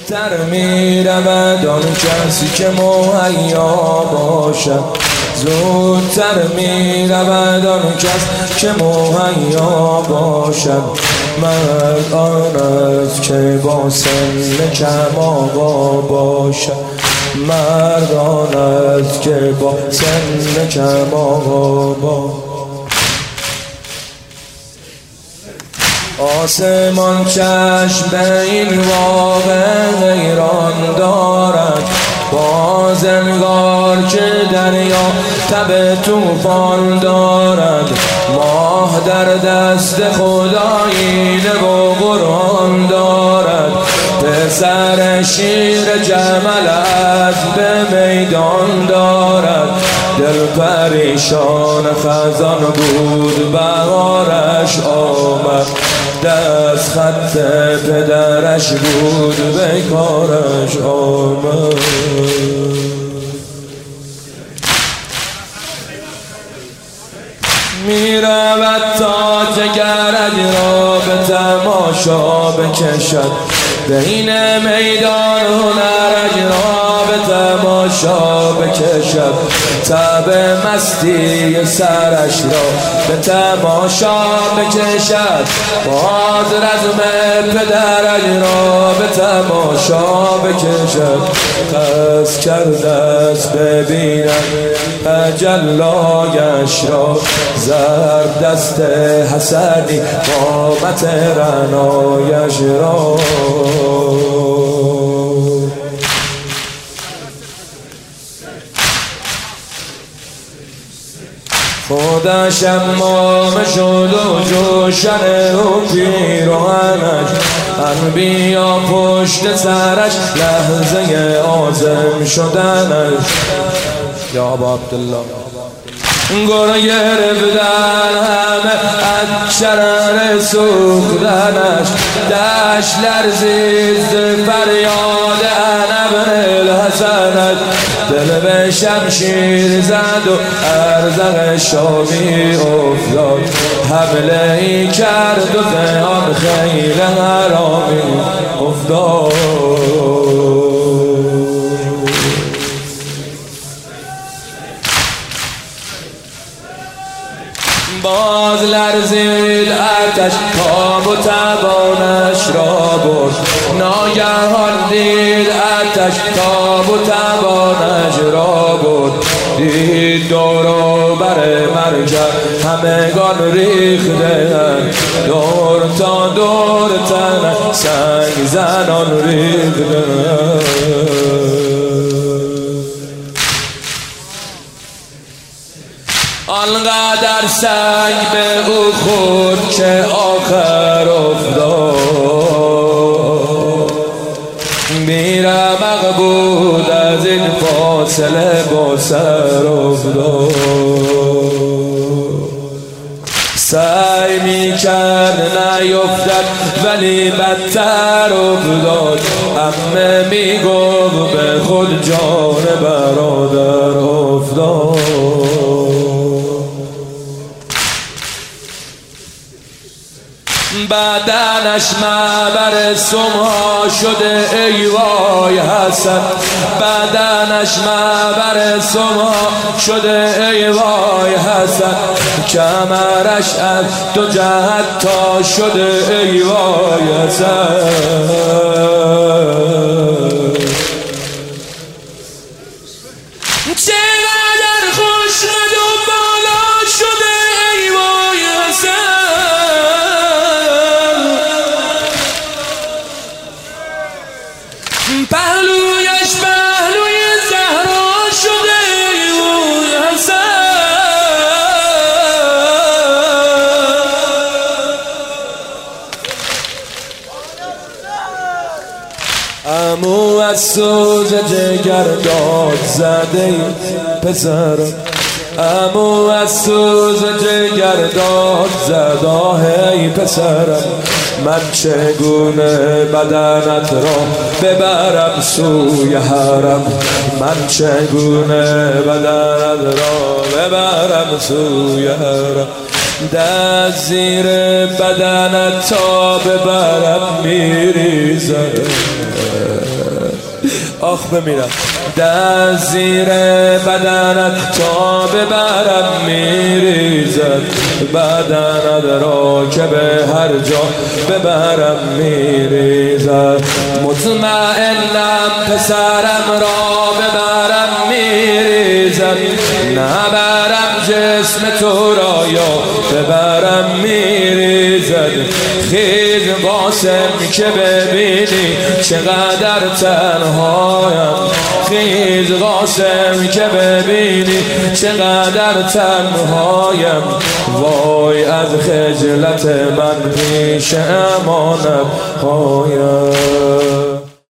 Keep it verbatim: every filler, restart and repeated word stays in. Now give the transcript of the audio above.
زودتر میرود آن کسی که مهیا باشد، زودتر میرود آن کس که مهیا باشد. مرد آن است که با سن کم آقا باشد، مرد آن است که با سن کم آقا باشد. آسمان چشم به این واقع حیران دارد، باز انگار که دریا تب طوفان دارد. ماه در دست خدایینه و قرآن دارد، پسر شیر جمل از به میدان دارد. دل پریشان خزان بود بهارش آمد، دست خط پدرش بود بیکارش آمد. میرود تا جگرک را به تماشا بکشد، بین میدان هنرک را به تماشا بکشد. تب مستی سرش را به تماشا بکشد، باز رزم پدرک را به تماشا بکشد. قصد کرده است ببیند جلایش را، زرد دست حسنی قامت رعنایش را. خودش امام شد و جوشن و پیراهنش، انبیا پشت سرش لحظه عازم شدنش. یا ابا عبدالله گره گرفتن همه از شرر سوختنش، دشت لرزید فریاد ابن الحسنش. دل به شمشیر زد و ارزق شامی افتاد، حمله ای کرد و آن خیل حرامی افتاد. باز لرزید آتش تاب و تبانش را برد، ناگهان دید آتش تاب و تبانش را برد. دید دور و بر مرکب همگان ریختند، دور تا دور تن سنگ زنان ریختند. آنقدر سنگ به او خورد که آخر افتاد، بی‌رمق بود از این فاصله با سر افتاد. سعی می کرد نیفتد ولی بدتر افتاد، عمه می گفت به خود جان برادر افتاد. بدنش معبر سمها شده ای وای حسن، بدنش معبر سمها شده ای وای حسن. کمرش از دو جهت تا شده ای وای حسن. چقدر خوش و بالا شده ای وای حسن، پهلویش پهلوی زهرا شده ای وای حسن. عمو از سوز جگر داد زده ای پسرم، عمو از سوز جگر داد زد آه ای پسرم. من چگونه بدنت را ببرم سوی حرم، من چگونه بدنت را ببرم سوی حرم. دست زیر بدنت تا ببرم میریزم. آخ بمیرم در زیر بدنت تا ببرم میریزد بدنت را که به هر جا ببرم میریزد مطمئنم پسرم را ببرم میریزد نبرم جسم تو را یا ببرم میریزد خیز قاسم که ببینی چقدر تنهایم خیز قاسم که ببینی چقدر تنهایم وای از خجلت من پیش امانت هایم